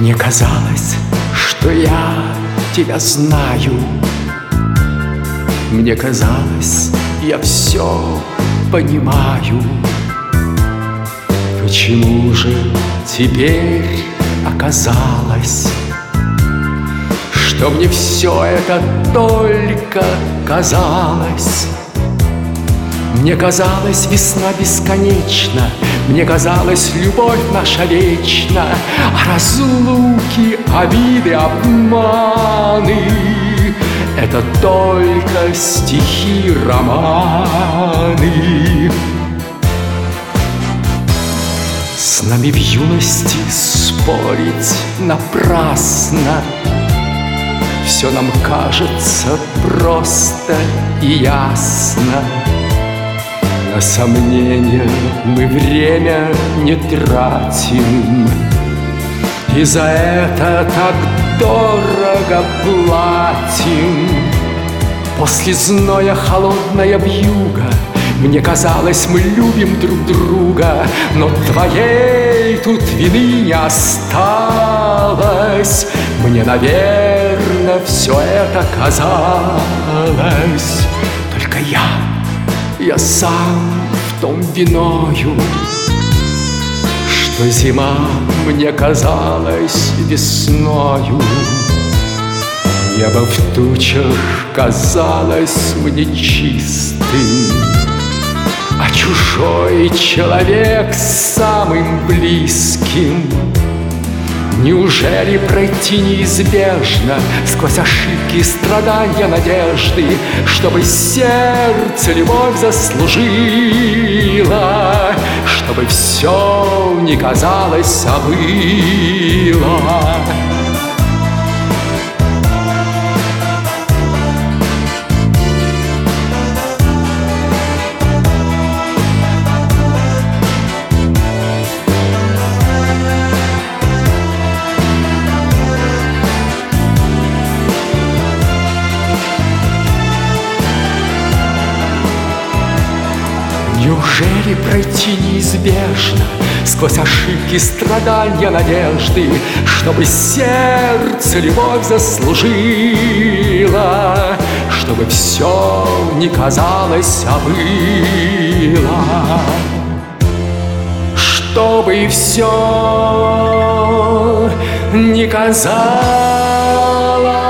Мне казалось, что я тебя знаю. Мне казалось, я все понимаю. Почему же теперь оказалось, что мне все это только казалось? Мне казалось, весна бесконечна, мне казалось, любовь наша вечна, а разлуки, обиды, обманы — это только стихи, романы. С нами в юности спорить напрасно, все нам кажется просто и ясно. На сомнения мы время не тратим, и за это так дорого платим. После зноя холодная вьюга, мне казалось, мы любим друг друга, но твоей тут вины не осталось. Мне, наверное, все это казалось. Только я сам в том виною, что зима мне казалась весною. Небо в тучах казалось мне чистым, а чужой человек самым близким. Неужели пройти неизбежно сквозь ошибки, страдания, надежды, чтобы сердце любовь заслужило, чтобы все не казалось, а было? Неужели пройти неизбежно сквозь ошибки, страдания, надежды, чтобы сердце любовь заслужило, чтобы все не казалось, а было? Чтобы все не казалось,